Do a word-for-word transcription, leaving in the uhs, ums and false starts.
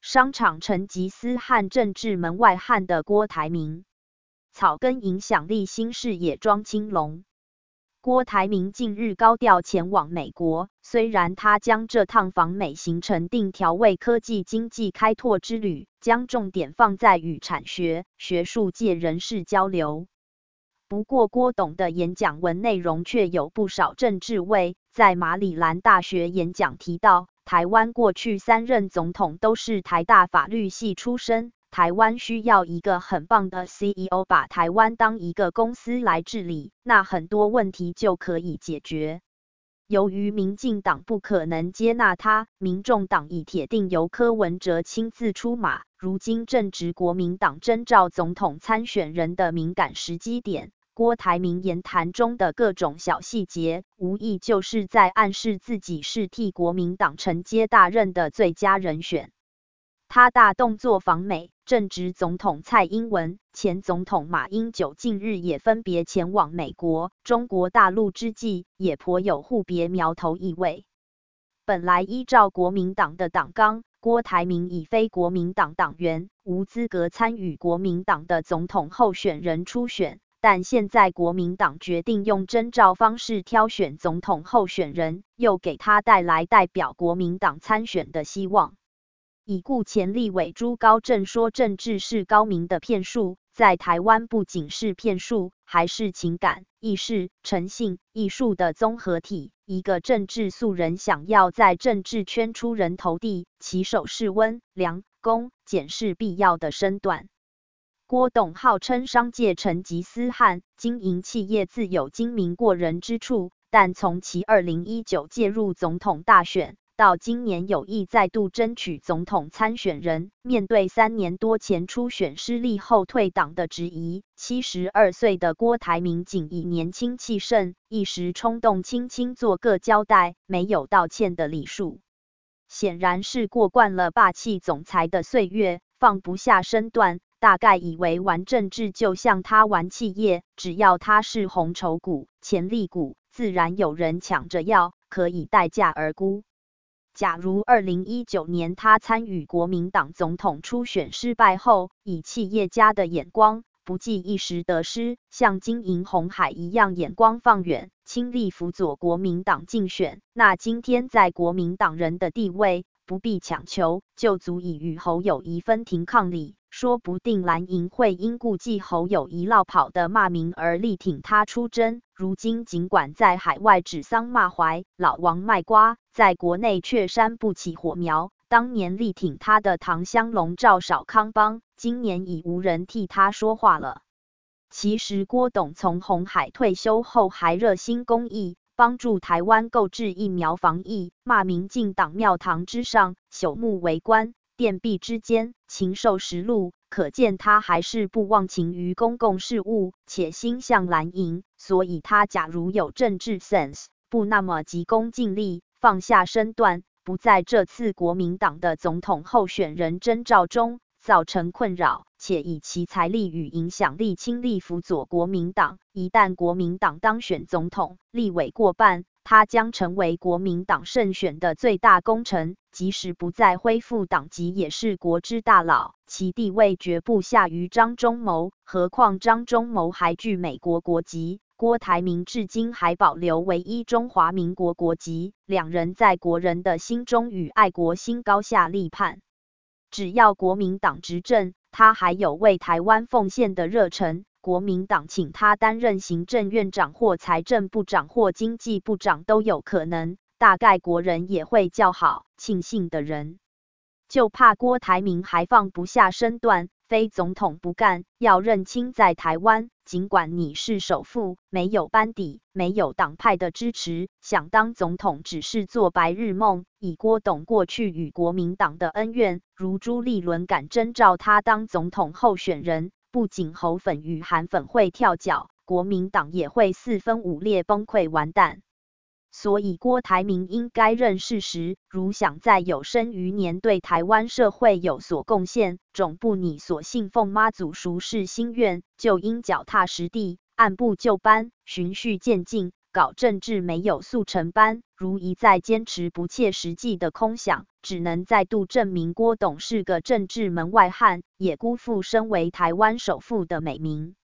商场成吉思汗政治门外汉的郭台铭，草根影响力新视野庄青龙。郭台铭近日高调前往美国，虽然他将这趟访美行程定调为科技经济开拓之旅，将重点放在与产学、学术界人士交流。不过郭董的演讲文内容却有不少政治味，在马里兰大学演讲提到，台湾过去三任总统都是台大法律系出身，台湾需要一个很棒的 C E O 把台湾当一个公司来治理，那很多问题就可以解决。由于民进党不可能接纳他，民众党已铁定由柯文哲亲自出马，如今正值国民党征召总统参选人的敏感时机点。郭台铭言谈中的各种小细节，无疑就是在暗示自己是替国民党承接大任的最佳人选。他大动作访美，正值总统蔡英文、前总统马英九近日也分别前往美国、中国大陆之际，也颇有互别苗头意味。本来依照国民党的党纲，郭台铭已非国民党党员，无资格参与国民党的总统候选人初选。但现在国民党决定用征召方式挑选总统候选人，又给他带来代表国民党参选的希望。已故前立委朱高正说，政治是高明的骗术，在台湾不仅是骗术，还是情感、意识、诚信、艺术的综合体。一个政治素人想要在政治圈出人头地，起手是温、良、恭、俭是必要的身段。郭董号称商界成吉思汗，经营企业自有精明过人之处，但从其二零一九介入总统大选，到今年有意再度争取总统参选人，面对三年多前初选失利后退党的质疑，七十二岁的郭台铭仅以年轻气盛，一时冲动轻轻做个交代，没有道歉的礼数。显然是过惯了霸气总裁的岁月，放不下身段。大概以为玩政治就像他玩企业，只要他是红筹股、潜力股，自然有人抢着要，可以待价而沽。假如二零一九年他参与国民党总统初选失败后，以企业家的眼光，不计一时得失，像经营鸿海一样眼光放远，倾力辅佐国民党竞选，那今天在国民党人的地位，不必强求，就足以与侯友宜分庭抗礼。说不定蓝营会因顾忌侯友宜落跑的骂名而力挺他出征。如今尽管在海外指桑骂槐、老王卖瓜，在国内却煽不起火苗。当年力挺他的唐湘龙、赵少康帮，今年已无人替他说话了。其实郭董从鸿海退休后还热心公益，帮助台湾购置疫苗防疫，骂民进党庙堂之上，朽木为官。殿壁之间，禽兽食禄，可见他还是不忘情于公共事务，且心向蓝营。所以他假如有政治 sense， 不那么急功近利，放下身段，不在这次国民党的总统候选人征召中造成困扰，且以其财力与影响力倾力辅佐国民党。一旦国民党当选总统，立委过半，他将成为国民党胜选的最大功臣。即使不再恢复党籍，也是国之大佬，其地位绝不下于张忠谋。何况张忠谋还具美国国籍，郭台铭至今还保留唯一中华民国国籍，两人在国人的心中与爱国心高下立判。只要国民党执政，他还有为台湾奉献的热忱。国民党请他担任行政院长或财政部长或经济部长都有可能，大概国人也会叫好庆幸的人。就怕郭台铭还放不下身段，非总统不干，要认清在台湾，尽管你是首富，没有班底，没有党派的支持，想当总统只是做白日梦。以郭董过去与国民党的恩怨，如朱立伦敢征召他当总统候选人，不仅侯粉与韩粉会跳脚，国民党也会四分五裂崩溃完蛋。所以郭台铭应该认事实，如想在有生余年对台湾社会有所贡献，总不你所信奉妈祖俗世心愿，就应脚踏实地，按部就班，循序渐进， 搞政治没有速成班，如一再坚持不切实际的空想，只能再度证明郭董是个政治门外汉，也辜负身为台湾首富的美名。